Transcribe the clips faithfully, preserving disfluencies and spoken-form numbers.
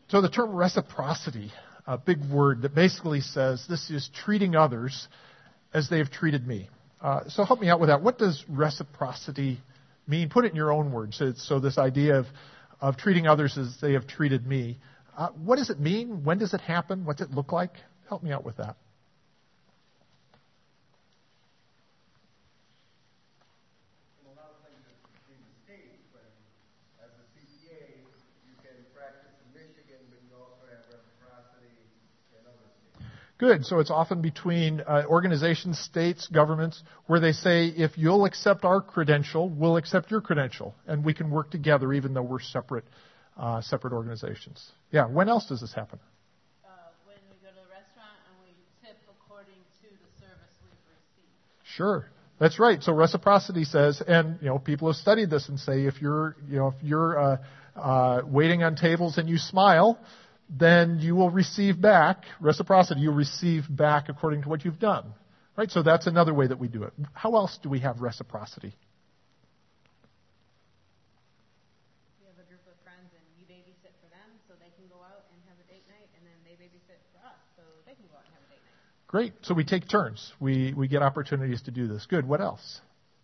So the term reciprocity, a big word that basically says this is treating others as they have treated me. Uh, so help me out with that. What does reciprocity mean? Put it in your own words. So, so this idea of, of treating others as they have treated me. Uh, what does it mean? When does it happen? What's it look like? Help me out with that. Good. So it's often between uh, organizations, states, governments, where they say, if you'll accept our credential, we'll accept your credential, and we can work together even though we're separate, uh, separate organizations. Yeah. When else does this happen? Uh, when we go to the restaurant and we tip according to the service we've received. Sure. That's right. So reciprocity says, and you know, people have studied this and say, if you're, you know, if you're uh, uh, waiting on tables and you smile, then you will receive back reciprocity. You'll receive back according to what you've done, right? So that's another way that we do it. How else do we have reciprocity? You have a group of friends and you babysit for them so they can go out and have a date night, and then they babysit for us so they can go out and have a date night. Great. So we take turns. We we get opportunities to do this. Good. What else?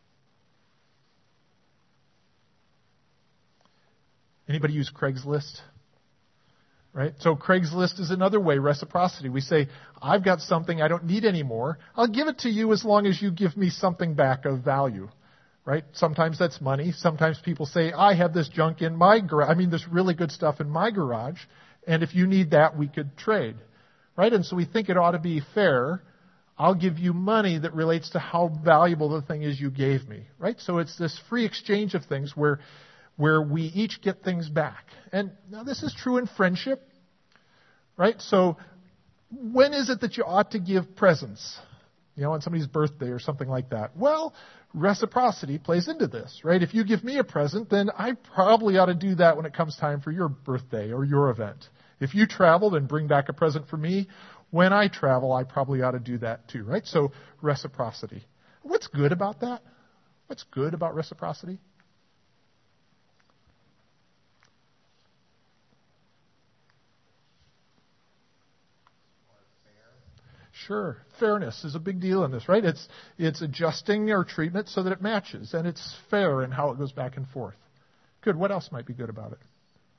Anybody use Craigslist? Right? So Craigslist is another way, reciprocity. We say, I've got something I don't need anymore. I'll give it to you as long as you give me something back of value. Right? Sometimes that's money. Sometimes people say, I have this junk in my garage. I mean, there's really good stuff in my garage. And if you need that, we could trade. Right? And so we think it ought to be fair. I'll give you money that relates to how valuable the thing is you gave me. Right? So it's this free exchange of things where where we each get things back. And now this is true in friendship, right? So when is it that you ought to give presents? You know, on somebody's birthday or something like that. Well, reciprocity plays into this, right? If you give me a present, then I probably ought to do that when it comes time for your birthday or your event. If you traveled and bring back a present for me, when I travel, I probably ought to do that too, right? So reciprocity. What's good about that? What's good about reciprocity? Sure. Fairness is a big deal in this, right? It's it's adjusting our treatment so that it matches, and it's fair in how it goes back and forth. Good. What else might be good about it?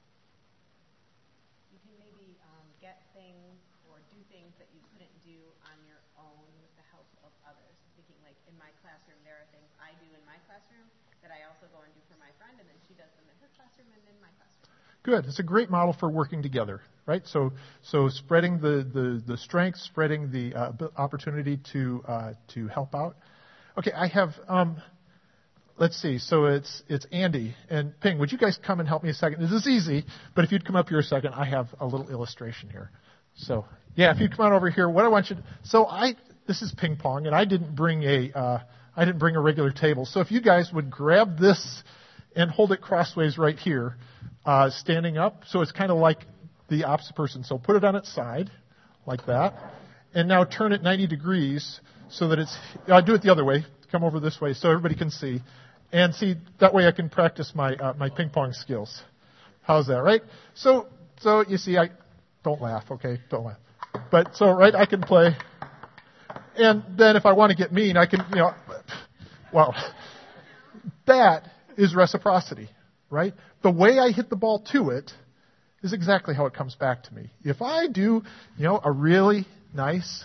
You can maybe um, get things or do things that you couldn't do on your own with the help of others. Thinking like in my classroom, there are things I do in my classroom that I also go and do for my friend, and then she does them in her classroom and in my classroom. Good. It's a great model for working together, right? So, so spreading the, the, the strengths, spreading the uh, opportunity to uh, to help out. Okay, I have. Um, let's see. So it's it's Andy and Ping. Would you guys come and help me a second? This is easy, but if you'd come up here a second, I have a little illustration here. So yeah, if you'd come on over here, what I want you to. So I this is ping pong, and I didn't bring a uh, I didn't bring a regular table. So if you guys would grab this and hold it crossways right here. Uh, standing up, so it's kind of like the opposite person. So put it on its side, like that, and now turn it ninety degrees so that it's. I uh, do it the other way. Come over this way so everybody can see, and see that way I can practice my uh, my ping pong skills. How's that, right? So so you see, I don't laugh, okay? Don't laugh. But so right, I can play, and then if I want to get mean, I can, you know, well, that is reciprocity. Right? The way I hit the ball to it is exactly how it comes back to me. If I do, you know, a really nice,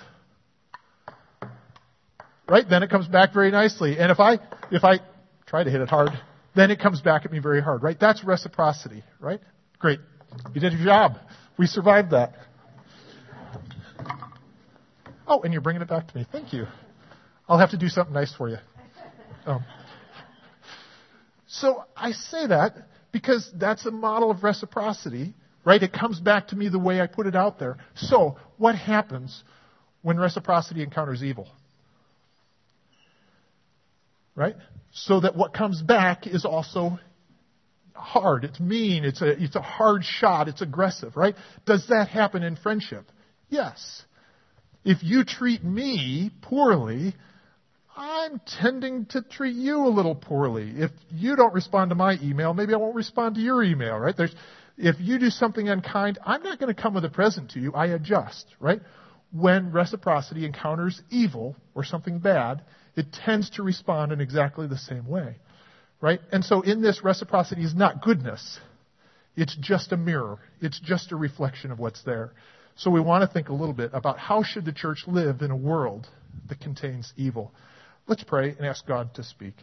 right, then it comes back very nicely. And if I, if I try to hit it hard, then it comes back at me very hard, right? That's reciprocity, right? Great. You did your job. We survived that. Oh, and you're bringing it back to me. Thank you. I'll have to do something nice for you. Oh. So I say that because that's a model of reciprocity, right? It comes back to me the way I put it out there. So what happens when reciprocity encounters evil? Right? So that what comes back is also hard. It's mean. It's a, it's a hard shot. It's aggressive, right? Does that happen in friendship? Yes. If you treat me poorly, I'm tending to treat you a little poorly. If you don't respond to my email, maybe I won't respond to your email, right? There's, If you do something unkind, I'm not going to come with a present to you. I adjust, right? When reciprocity encounters evil or something bad, it tends to respond in exactly the same way, right? And so in this, reciprocity is not goodness. It's just a mirror. It's just a reflection of what's there. So we want to think a little bit about how should the church live in a world that contains evil. Let's pray and ask God to speak.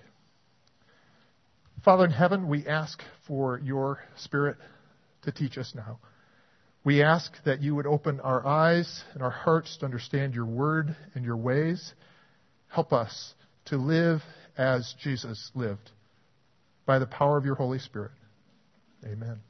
Father in heaven, we ask for your Spirit to teach us now. We ask that you would open our eyes and our hearts to understand your word and your ways. Help us to live as Jesus lived by the power of your Holy Spirit. Amen.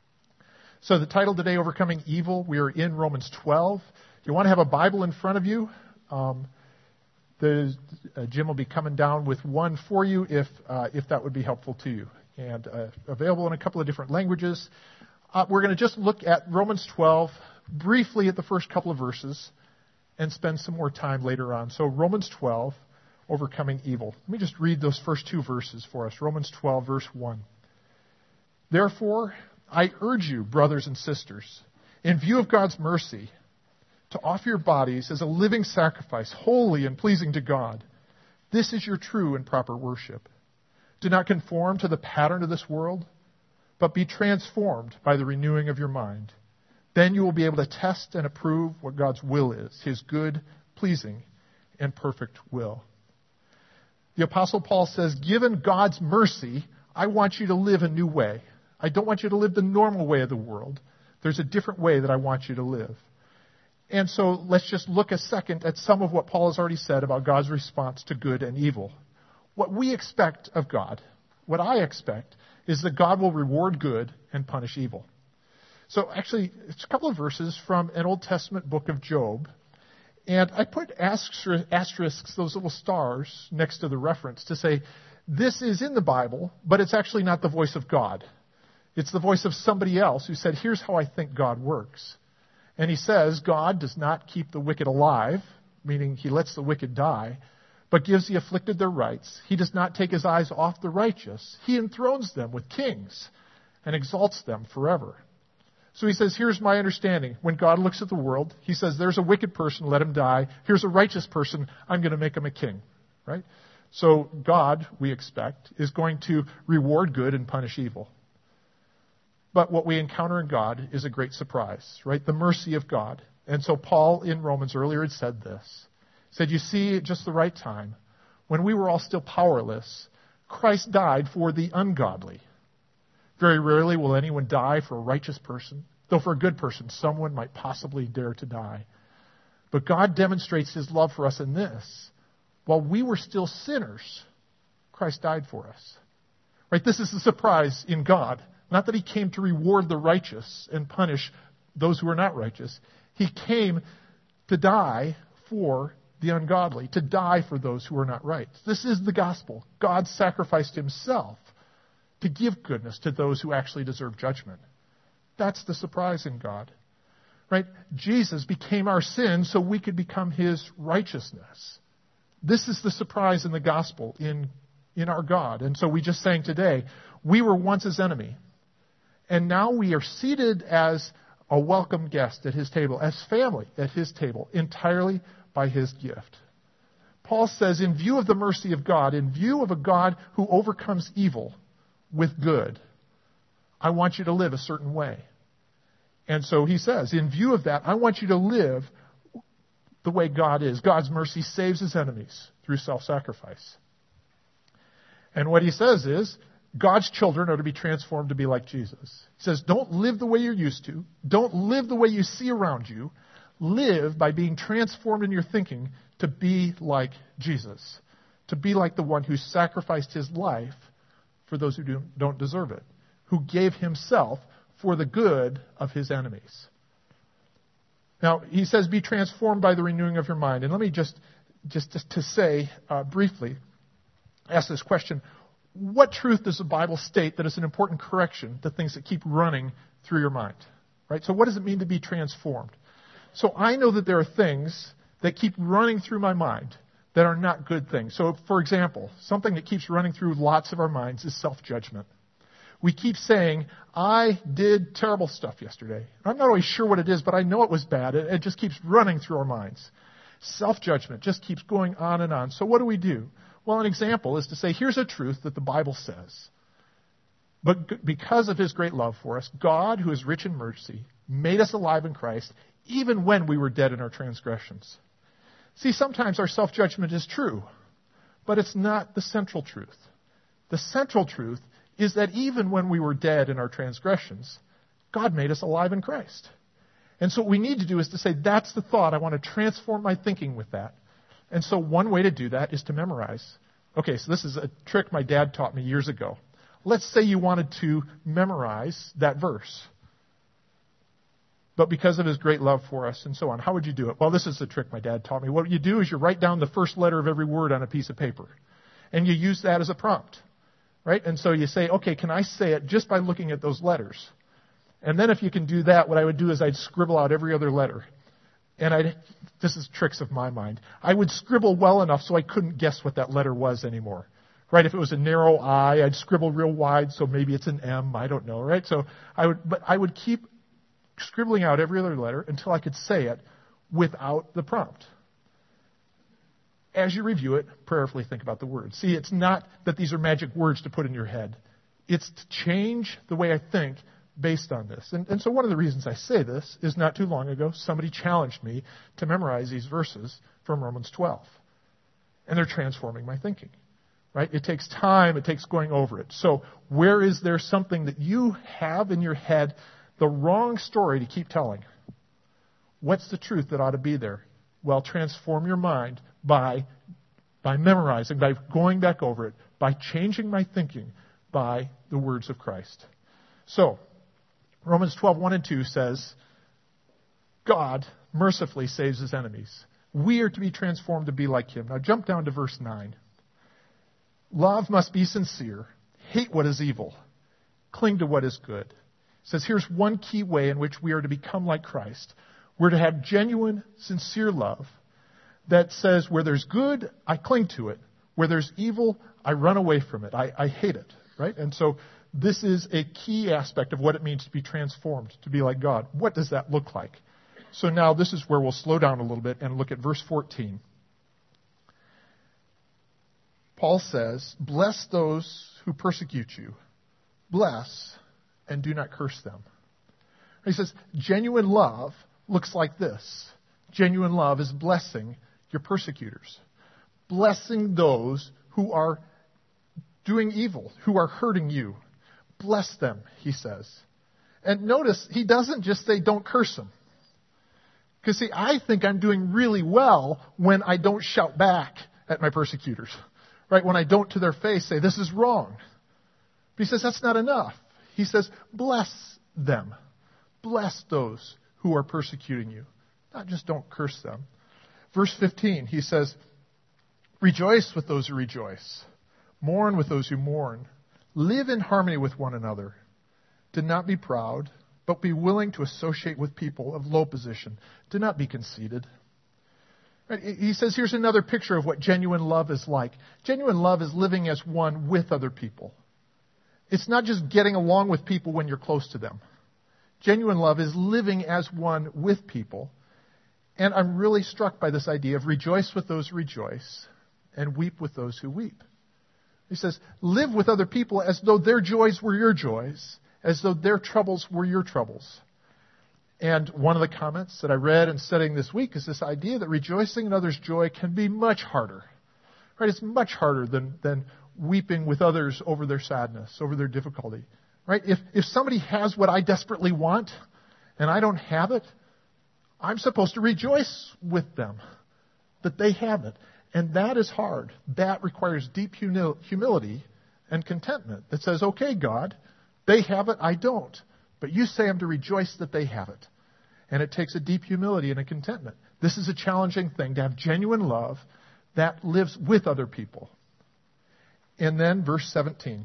So the title today, Overcoming Evil, we are in Romans twelve. If you want to have a Bible in front of you, um, the, uh, Jim will be coming down with one for you if uh, if that would be helpful to you. And uh, available in a couple of different languages. Uh, we're going to just look at Romans twelve briefly at the first couple of verses and spend some more time later on. So Romans twelve, Overcoming Evil. Let me just read those first two verses for us. Romans twelve, verse one. Therefore, I urge you, brothers and sisters, in view of God's mercy, to offer your bodies as a living sacrifice, holy and pleasing to God. This is your true and proper worship. Do not conform to the pattern of this world, but be transformed by the renewing of your mind. Then you will be able to test and approve what God's will is, his good, pleasing, and perfect will. The Apostle Paul says, given God's mercy, I want you to live a new way. I don't want you to live the normal way of the world. There's a different way that I want you to live. And so let's just look a second at some of what Paul has already said about God's response to good and evil. What we expect of God, what I expect, is that God will reward good and punish evil. So actually, it's a couple of verses from an Old Testament book of Job. And I put asterisks, those little stars, next to the reference to say, this is in the Bible, but it's actually not the voice of God. It's the voice of somebody else who said, here's how I think God works. And he says, God does not keep the wicked alive, meaning he lets the wicked die, but gives the afflicted their rights. He does not take his eyes off the righteous. He enthrones them with kings and exalts them forever. So he says, here's my understanding. When God looks at the world, he says, there's a wicked person, let him die. Here's a righteous person, I'm going to make him a king. Right? So God, we expect, is going to reward good and punish evil. But what we encounter in God is a great surprise, right? The mercy of God. And so Paul in Romans earlier had said this. He said, you see, at just the right time, when we were all still powerless, Christ died for the ungodly. Very rarely will anyone die for a righteous person, though for a good person, someone might possibly dare to die. But God demonstrates his love for us in this. While we were still sinners, Christ died for us. Right? This is the surprise in God. Not that he came to reward the righteous and punish those who are not righteous. He came to die for the ungodly, to die for those who are not right. This is the gospel. God sacrificed himself to give goodness to those who actually deserve judgment. That's the surprise in God. Right? Jesus became our sin so we could become his righteousness. This is the surprise in the gospel, in, in our God. And so we just sang today, we were once his enemy. And now we are seated as a welcome guest at his table, as family at his table, entirely by his gift. Paul says, in view of the mercy of God, in view of a God who overcomes evil with good, I want you to live a certain way. And so he says, in view of that, I want you to live the way God is. God's mercy saves his enemies through self-sacrifice. And what he says is, God's children are to be transformed to be like Jesus. He says, don't live the way you're used to. Don't live the way you see around you. Live by being transformed in your thinking to be like Jesus. To be like the one who sacrificed his life for those who don't deserve it. Who gave himself for the good of his enemies. Now, he says, be transformed by the renewing of your mind. And let me just, just, just to say uh, briefly, ask this question. What truth does the Bible state that is an important correction to things that keep running through your mind? Right? So what does it mean to be transformed? So I know that there are things that keep running through my mind that are not good things. So, for example, something that keeps running through lots of our minds is self-judgment. We keep saying, I did terrible stuff yesterday. I'm not always sure what it is, but I know it was bad. It, it just keeps running through our minds. Self-judgment just keeps going on and on. So what do we do? Well, an example is to say, here's a truth that the Bible says. But because of his great love for us, God, who is rich in mercy, made us alive in Christ, even when we were dead in our transgressions. See, sometimes our self-judgment is true, but it's not the central truth. The central truth is that even when we were dead in our transgressions, God made us alive in Christ. And so what we need to do is to say, that's the thought. I want to transform my thinking with that. And so one way to do that is to memorize. Okay, so this is a trick my dad taught me years ago. Let's say you wanted to memorize that verse. But because of his great love for us and so on, how would you do it? Well, this is the trick my dad taught me. What you do is you write down the first letter of every word on a piece of paper. And you use that as a prompt. Right? And so you say, okay, can I say it just by looking at those letters? And then if you can do that, what I would do is I'd scribble out every other letter. And I'd, this is tricks of my mind. I would scribble well enough so I couldn't guess what that letter was anymore. Right? If it was a narrow I, I'd scribble real wide, so maybe it's an M. I don't know. Right? So I would, but I would keep scribbling out every other letter until I could say it without the prompt. As you review it, prayerfully think about the words. See, it's not that these are magic words to put in your head. It's to change the way I think based on this. And, and so one of the reasons I say this is not too long ago, somebody challenged me to memorize these verses from Romans twelve. And they're transforming my thinking. Right? It takes time. It takes going over it. So where is there something that you have in your head, the wrong story to keep telling? What's the truth that ought to be there? Well, transform your mind by, by memorizing, by going back over it, by changing my thinking by the words of Christ. So, Romans twelve, one and two says, God mercifully saves his enemies. We are to be transformed to be like him. Now jump down to verse nine. Love must be sincere. Hate what is evil. Cling to what is good. It says here's one key way in which we are to become like Christ. We're to have genuine, sincere love that says where there's good, I cling to it. Where there's evil, I run away from it. I, I hate it. Right? And so this is a key aspect of what it means to be transformed, to be like God. What does that look like? So now this is where we'll slow down a little bit and look at verse fourteen. Paul says, bless those who persecute you. Bless and do not curse them. He says, genuine love looks like this. Genuine love is blessing your persecutors. Blessing those who are doing evil, who are hurting you. Bless them, he says. And notice, he doesn't just say don't curse them. Because see, I think I'm doing really well when I don't shout back at my persecutors. Right? When I don't to their face say, this is wrong. But he says that's not enough. He says, bless them. Bless those who are persecuting you. Not just don't curse them. Verse fifteen, he says, rejoice with those who rejoice. Mourn with those who mourn. Live in harmony with one another. Do not be proud, but be willing to associate with people of low position. Do not be conceited. He says here's another picture of what genuine love is like. Genuine love is living as one with other people. It's not just getting along with people when you're close to them. Genuine love is living as one with people. And I'm really struck by this idea of rejoice with those who rejoice and weep with those who weep. He says, live with other people as though their joys were your joys, as though their troubles were your troubles. And one of the comments that I read in studying this week is this idea that rejoicing in others' joy can be much harder. Right? It's much harder than, than weeping with others over their sadness, over their difficulty. Right? If, if somebody has what I desperately want and I don't have it, I'm supposed to rejoice with them that they have it. And that is hard. That requires deep humil- humility and contentment that says, okay, God, they have it, I don't. But you say I'm to rejoice that they have it. And it takes a deep humility and a contentment. This is a challenging thing, to have genuine love that lives with other people. And then verse seventeen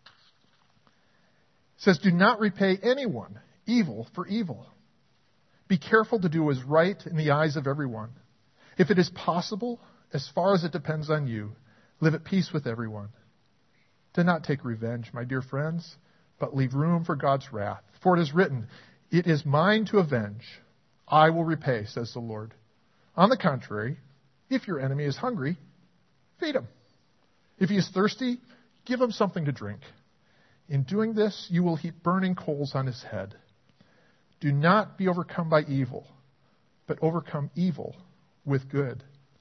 says, do not repay anyone evil for evil. Be careful to do what is right in the eyes of everyone. If it is possible, as far as it depends on you, live at peace with everyone. Do not take revenge, my dear friends, but leave room for God's wrath. For it is written, "It is mine to avenge. I will repay," says the Lord. On the contrary, if your enemy is hungry, feed him. If he is thirsty, give him something to drink. In doing this, you will heap burning coals on his head. Do not be overcome by evil, but overcome evil with good.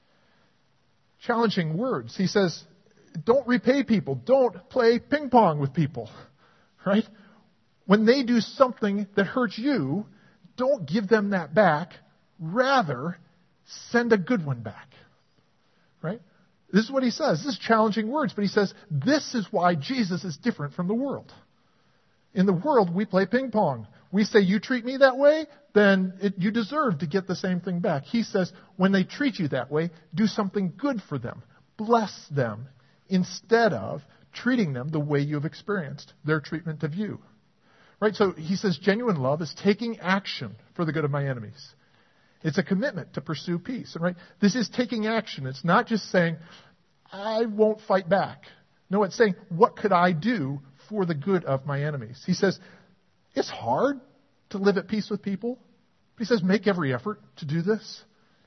Challenging words. He says, don't repay people. Don't play ping pong with people. Right? When they do something that hurts you, don't give them that back. Rather, send a good one back. Right? This is what he says. This is challenging words, but he says, this is why Jesus is different from the world. In the world, we play ping pong. We say, you treat me that way, then it, you deserve to get the same thing back. He says, when they treat you that way, do something good for them. Bless them instead of treating them the way you have experienced their treatment of you. Right? So he says, genuine love is taking action for the good of my enemies. It's a commitment to pursue peace. Right? This is taking action. It's not just saying, I won't fight back. No, it's saying, what could I do for the good of my enemies? He says, it's hard to live at peace with people. But he says, make every effort to do this.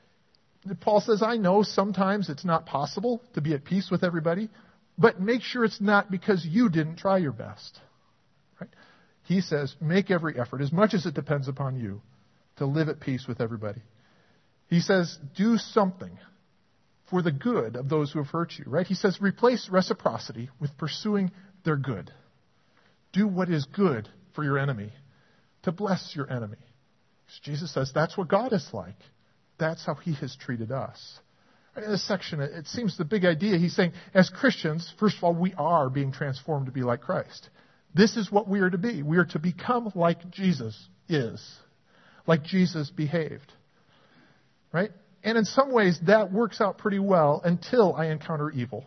Paul says, I know sometimes it's not possible to be at peace with everybody, but make sure it's not because you didn't try your best. Right? He says, make every effort, as much as it depends upon you, to live at peace with everybody. He says, do something for the good of those who have hurt you. Right? He says, replace reciprocity with pursuing their good. Do what is good for your enemy, to bless your enemy. Jesus says that's what God is like. That's how he has treated us. In this section, it seems the big idea, he's saying, as Christians, first of all, we are being transformed to be like Christ. This is what we are to be. We are to become like Jesus is, like Jesus behaved. Right? And in some ways, that works out pretty well until I encounter evil.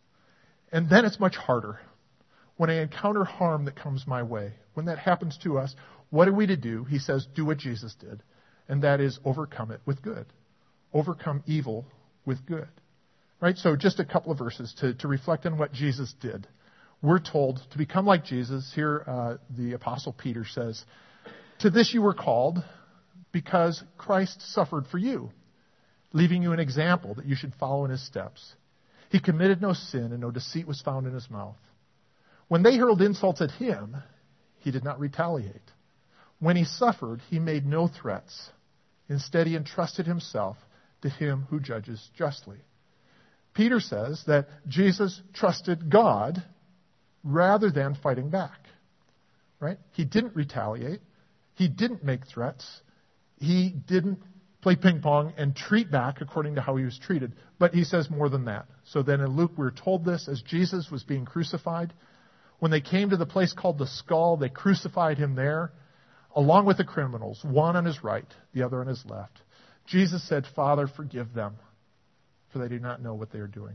And then it's much harder. When I encounter harm that comes my way, when that happens to us, what are we to do? He says, do what Jesus did. And that is overcome it with good. Overcome evil with good. Right? So just a couple of verses to, to reflect on what Jesus did. We're told to become like Jesus. Here uh, the Apostle Peter says, to this you were called because Christ suffered for you, leaving you an example that you should follow in his steps. He committed no sin and no deceit was found in his mouth. When they hurled insults at him, he did not retaliate. When he suffered, he made no threats. Instead, he entrusted himself to him who judges justly. Peter says that Jesus trusted God rather than fighting back. Right? He didn't retaliate. He didn't make threats. He didn't play ping pong and treat back according to how he was treated. But he says more than that. So then in Luke, we're told this as Jesus was being crucified. When they came to the place called the Skull, they crucified him there, along with the criminals, one on his right, the other on his left. Jesus said, Father, forgive them, for they do not know what they are doing.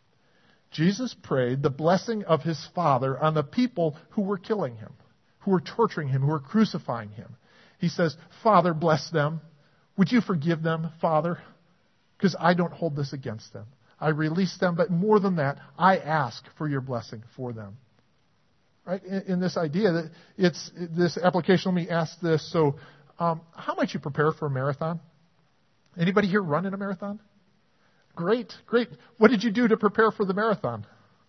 Jesus prayed the blessing of his Father on the people who were killing him, who were torturing him, who were crucifying him. He says, Father, bless them. Would you forgive them, Father? Because I don't hold this against them. I release them, but more than that, I ask for your blessing for them. Right? In, in this idea that it's this application, let me ask this. So, um, how might you prepare for a marathon? Anybody here run in a marathon? Great, great. What did you do to prepare for the marathon?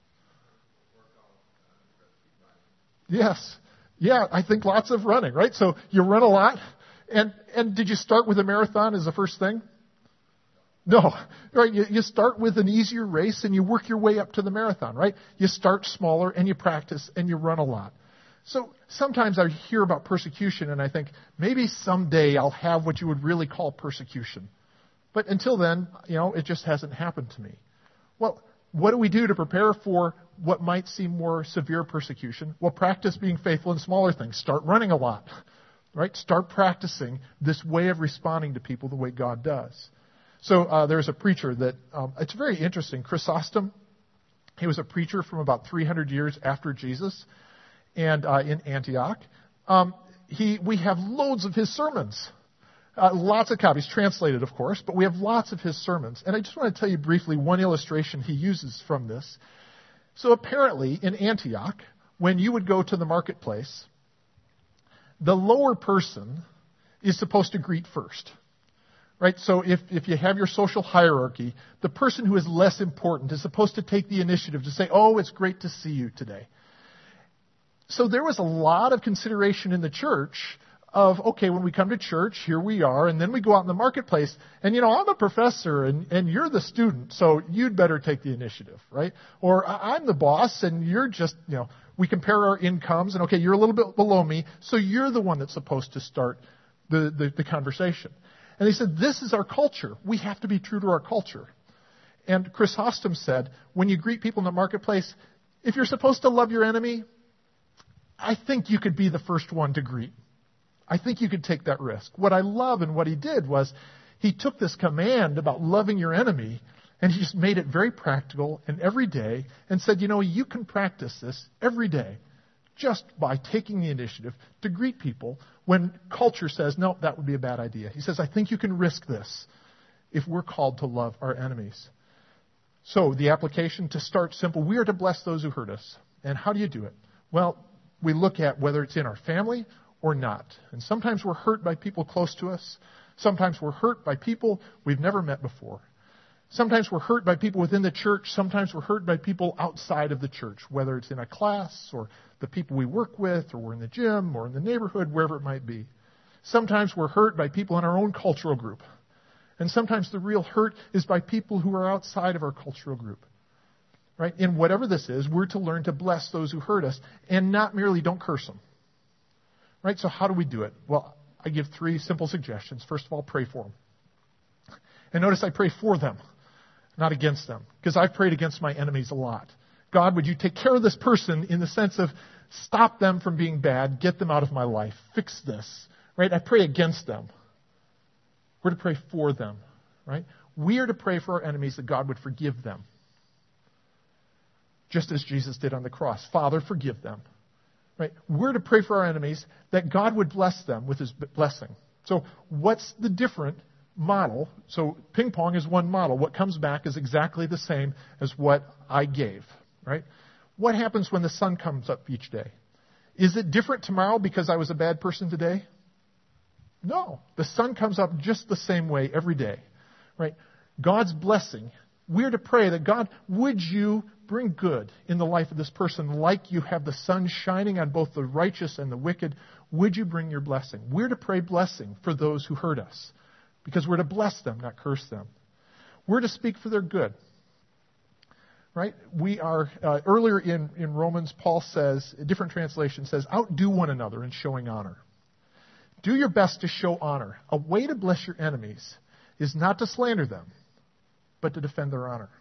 Yes. Yeah, I think lots of running, right? So you run a lot. And and did you start with a marathon as the first thing? No. Right? You, you start with an easier race and you work your way up to the marathon, right? You start smaller and you practice and you run a lot. So sometimes I hear about persecution and I think maybe someday I'll have what you would really call persecution. But until then, you know, it just hasn't happened to me. Well, what do we do to prepare for what might seem more severe persecution? Well, practice being faithful in smaller things. Start running a lot, right? Start practicing this way of responding to people the way God does. So uh, there's a preacher that, um, it's very interesting, Chrysostom. He was a preacher from about three hundred years after Jesus and uh, in Antioch. Um, he, we have loads of his sermons. Uh, lots of copies, translated, of course, but we have lots of his sermons. And I just want to tell you briefly one illustration he uses from this. So apparently, in Antioch, when you would go to the marketplace, the lower person is supposed to greet first. Right? So if, if you have your social hierarchy, the person who is less important is supposed to take the initiative to say, oh, it's great to see you today. So there was a lot of consideration in the church of, okay, when we come to church, here we are, and then we go out in the marketplace, and, you know, I'm a professor, and, and you're the student, so you'd better take the initiative, right? Or I'm the boss, and you're just, you know, we compare our incomes, and, okay, you're a little bit below me, so you're the one that's supposed to start the, the, the conversation. And they said, this is our culture. We have to be true to our culture. And Chrysostom said, when you greet people in the marketplace, if you're supposed to love your enemy, I think you could be the first one to greet. I think you could take that risk. What I love and what he did was he took this command about loving your enemy and he just made it very practical and every day and said, you know, you can practice this every day just by taking the initiative to greet people when culture says, no, that would be a bad idea. He says, I think you can risk this if we're called to love our enemies. So the application, to start simple, we are to bless those who hurt us. And how do you do it? Well, we look at whether it's in our family or not. And sometimes we're hurt by people close to us. Sometimes we're hurt by people we've never met before. Sometimes we're hurt by people within the church. Sometimes we're hurt by people outside of the church, whether it's in a class or the people we work with, or we're in the gym or in the neighborhood, wherever it might be. Sometimes we're hurt by people in our own cultural group. And sometimes the real hurt is by people who are outside of our cultural group. Right? In whatever this is, we're to learn to bless those who hurt us and not merely don't curse them. Right? So how do we do it? Well, I give three simple suggestions. First of all, pray for them. And notice I pray for them, not against them, because I've prayed against my enemies a lot. God, would you take care of this person in the sense of stop them from being bad, get them out of my life, fix this, right? I pray against them. We're to pray for them, right? We are to pray for our enemies that God would forgive them, just as Jesus did on the cross. Father, forgive them, right? We're to pray for our enemies that God would bless them with his blessing. So what's the different model? So ping pong is one model. What comes back is exactly the same as what I gave, right? What happens when the sun comes up each day? Is it different tomorrow because I was a bad person today? No. The sun comes up just the same way every day, right? God's blessing. We're to pray that God, would you bring good in the life of this person like you have the sun shining on both the righteous and the wicked? Would you bring your blessing? We're to pray blessing for those who hurt us because we're to bless them, not curse them. We're to speak for their good. Right? We are, uh, earlier in, in Romans, Paul says, a different translation says, outdo one another in showing honor. Do your best to show honor. A way to bless your enemies is not to slander them, but to defend their honor.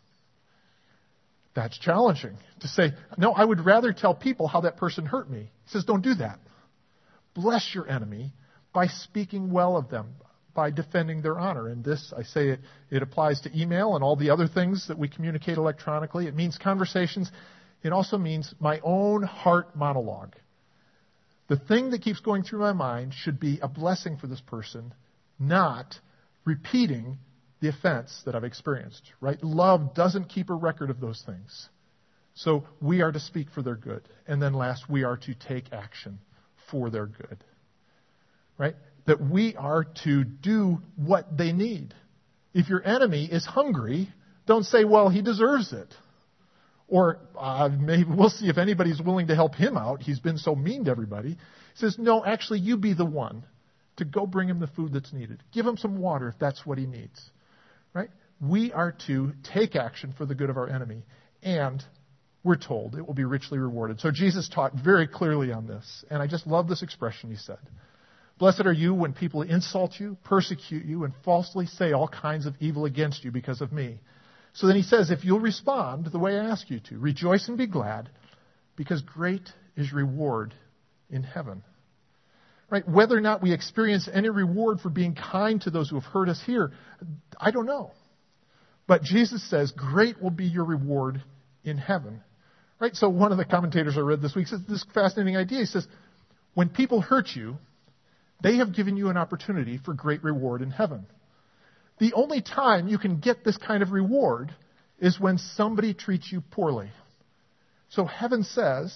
That's challenging. To say, no, I would rather tell people how that person hurt me. He says, don't do that. Bless your enemy by speaking well of them, by defending their honor. And this, I say it, it applies to email and all the other things that we communicate electronically. It means conversations. It also means my own heart monologue. The thing that keeps going through my mind should be a blessing for this person, not repeating the offense that I've experienced. Right? Love doesn't keep a record of those things. So we are to speak for their good. And then last, we are to take action for their good. Right? That we are to do what they need. If your enemy is hungry, don't say, well, he deserves it. Or uh, maybe we'll see if anybody's willing to help him out. He's been so mean to everybody. He says, no, actually, you be the one to go bring him the food that's needed. Give him some water if that's what he needs. Right? We are to take action for the good of our enemy. And we're told it will be richly rewarded. So Jesus taught very clearly on this. And I just love this expression he said. Blessed are you when people insult you, persecute you, and falsely say all kinds of evil against you because of me. So then he says, if you'll respond the way I ask you to, rejoice and be glad, because great is reward in heaven. Right? Whether or not we experience any reward for being kind to those who have hurt us here, I don't know. But Jesus says, great will be your reward in heaven. Right? So one of the commentators I read this week says this fascinating idea. He says, when people hurt you, they have given you an opportunity for great reward in heaven. The only time you can get this kind of reward is when somebody treats you poorly. So heaven says,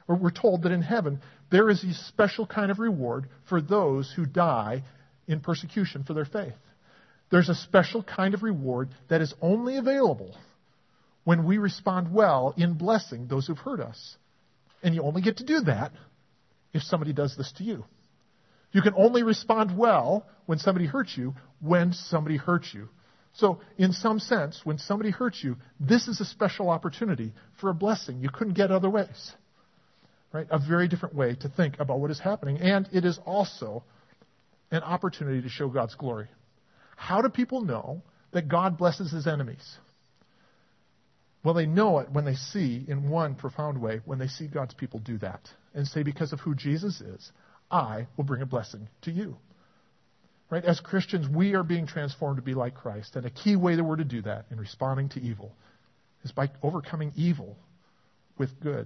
or we're told that in heaven there is a special kind of reward for those who die in persecution for their faith. There's a special kind of reward that is only available when we respond well in blessing those who've hurt us. And you only get to do that if somebody does this to you. You can only respond well when somebody hurts you, when somebody hurts you. So, in some sense, when somebody hurts you, this is a special opportunity for a blessing you couldn't get other ways. Right? A very different way to think about what is happening. And it is also an opportunity to show God's glory. How do people know that God blesses his enemies? Well, they know it when they see, in one profound way, when they see God's people do that and say, because of who Jesus is, I will bring a blessing to you. Right? As Christians, we are being transformed to be like Christ. And a key way that we're to do that in responding to evil is by overcoming evil with good.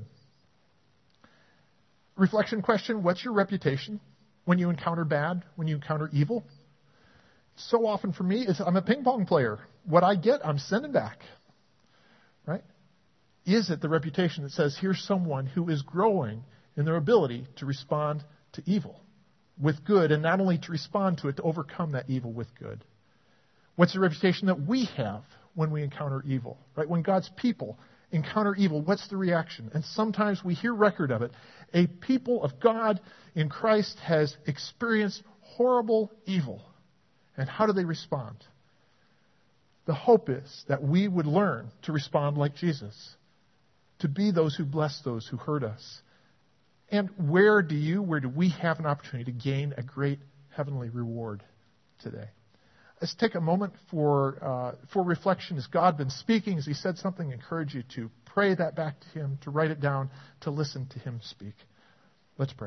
Reflection question, what's your reputation when you encounter bad, when you encounter evil? So often for me, is I'm a ping pong player. What I get, I'm sending back. Right? Is it the reputation that says, here's someone who is growing in their ability to respond to evil with good, and not only to respond to it, to overcome that evil with good? What's the reputation that we have when we encounter evil? Right? When God's people encounter evil, what's the reaction? And sometimes we hear record of it. A people of God in Christ has experienced horrible evil. And how do they respond? The hope is that we would learn to respond like Jesus, to be those who bless those who hurt us. And where do you, where do we have an opportunity to gain a great heavenly reward today? Let's take a moment for uh, for reflection. Has God been speaking? Has he said something? I encourage you to pray that back to him, to write it down, to listen to him speak. Let's pray.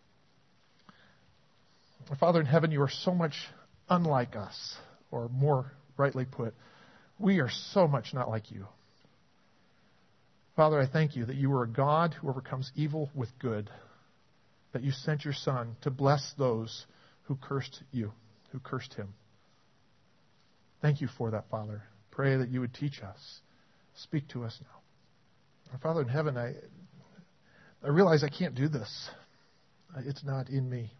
Our Father in heaven, you are so much unlike us, or more rightly put, we are so much not like you. Father, I thank you that you are a God who overcomes evil with good, that you sent your Son to bless those who cursed you, who cursed him. Thank you for that, Father. Pray that you would teach us. Speak to us now. Our Father in heaven, I, I realize I can't do this. It's not in me.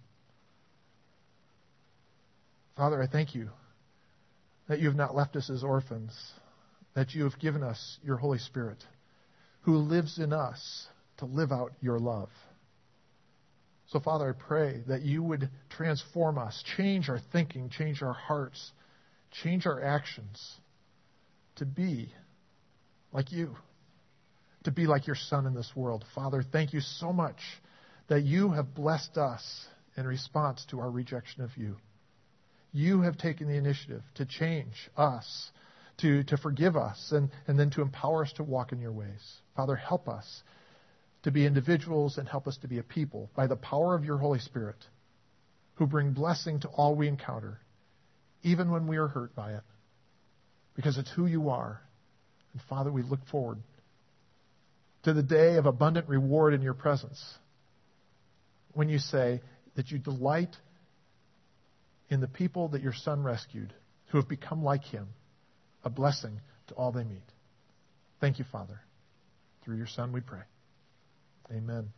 Father, I thank you that you have not left us as orphans, that you have given us your Holy Spirit, who lives in us to live out your love. So, Father, I pray that you would transform us, change our thinking, change our hearts, change our actions to be like you, to be like your Son in this world. Father, thank you so much that you have blessed us in response to our rejection of you. You have taken the initiative to change us, to, to forgive us, and, and then to empower us to walk in your ways. Father, help us to be individuals and help us to be a people by the power of your Holy Spirit who bring blessing to all we encounter, even when we are hurt by it, because it's who you are. And Father, we look forward to the day of abundant reward in your presence when you say that you delight in the people that your Son rescued, who have become like him, a blessing to all they meet. Thank you, Father. Through your Son we pray. Amen.